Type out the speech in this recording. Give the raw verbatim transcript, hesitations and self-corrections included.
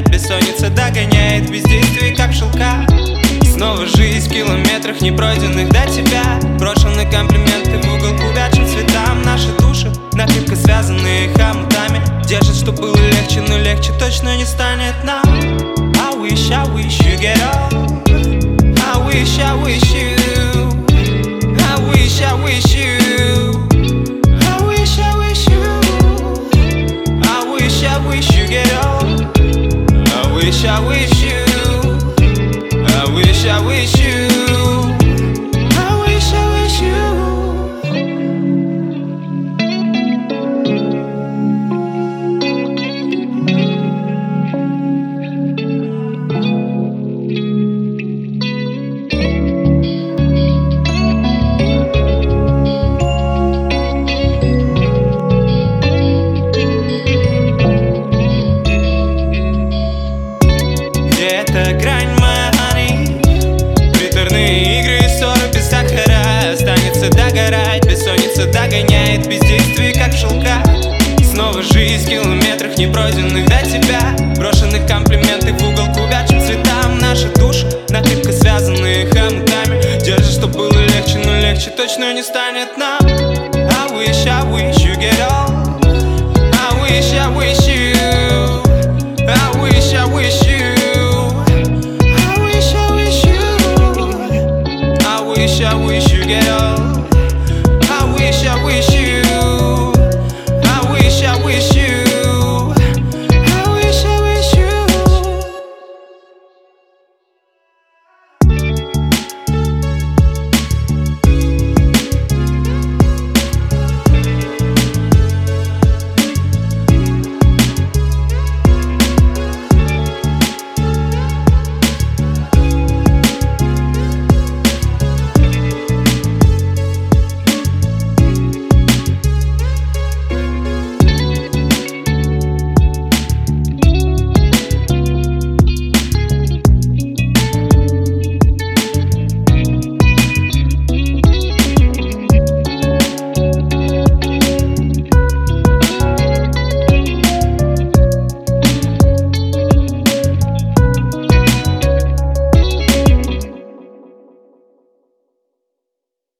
угасает, бессонница догоняет бездействие, как шелка. Снова жизнь в километрах непройденных до тебя. Брошенные комплименты в угол к увядшим цветам. Наши души, накрепко связанные хомутами, держат, что было легче, но легче точно не станет нам. I wish, I wish you get old. I wish, I wish you. I wish, I wish you. I wish, I wish you. I wish, I wish you get old. I wish, I wish you. I wish, I wish you. I wish, I wish you. Где-то грань моя, honey. Приторные игры и ссоры без сахара. Останется догорать, бессонница догоняет бездействие, как шелка. Снова жизнь в километрах непройденных до тебя. Брошенных комплименты в угол к увядшим цветам. Наши души, накрепко связанные хомутами, держат, что было легче, но легче точно не станет нам. I wish, I wish you get old. I wish, I wish you. I wish, I wish you.